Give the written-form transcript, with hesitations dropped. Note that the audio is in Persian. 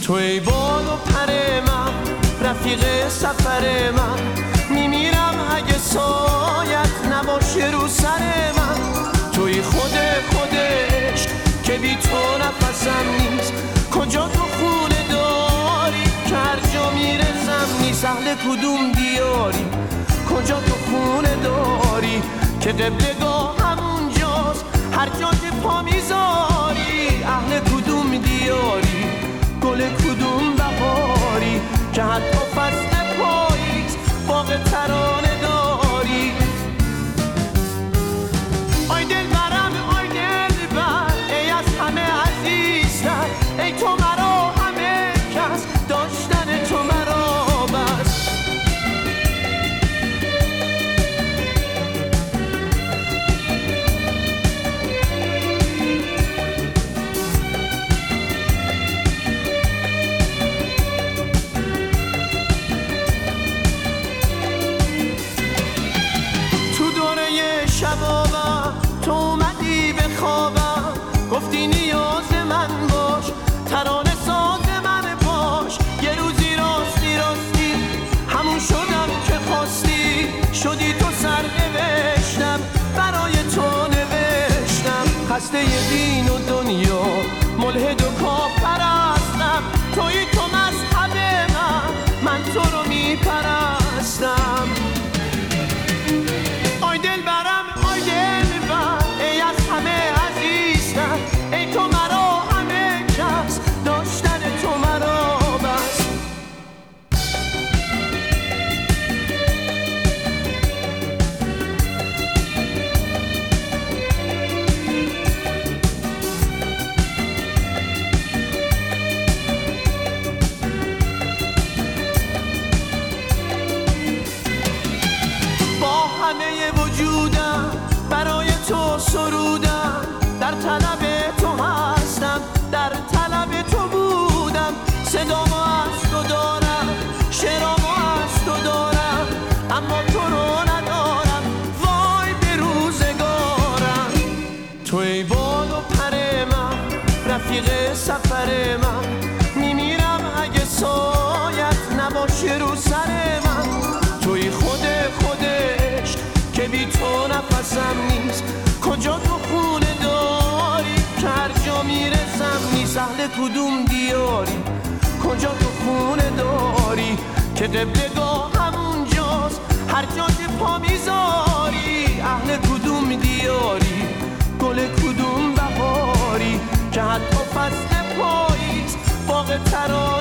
تو ای باد و پر من، رفیق سفر من، میمیرم اگه سایت نباشه رو سر من. توی خودش که بی تو نفسم نیست، کجا تو خونه داری که هر جا میرسم نیست. اهل کدوم دیاری، کجا تو خونه داری که قبلگاه همونجاست هر جا که پا میذاری. اهل کدوم دیاری، گل کدوم بهاری که حتی فصل پاییز باغ ترانه داری. آی دل برم، آی دل بر، ای از همه عزیزتر، ای تو مرا همه کس، داشتن تو مرا بس. شبابم تو اومدی به خوابم، گفتی نیاز من باش، ترانه ساز من باش. یه روزی راستی همون شدم که خواستی، شدی تو سر نوشتم برای تو نوشتم. خسته دین و دنیا، ملحد و کافرستم، توی تو مذهب من تو رو میپرستم. آی دل برم، آی دل بر، ای از همه عزیزتر، ای تو مرا همه کس، داشتن تو مرا بس. همه وجودم برای تو سرودم، در طلب تو هستم، در طلب تو بودم. صدامو از تو دارم، شعرامو از تو دارم، اما تو رو ندارم، وای به روزگارم. تو ای باد و پر من، رفیق سفر من، میمیرم اگه سایت نباشه رو سر من. توی خودش که بی تو نفسم نیست، کجا تو خونه داری که هر جا میرسم نیست. اهل کدوم دیاری، کجا تو خونه داری که قبلگاه همونجاست هر جا که پا میذاری. اهل کدوم دیاری، گل کدوم بهاری که حتی فصل پاییز باغ ترانه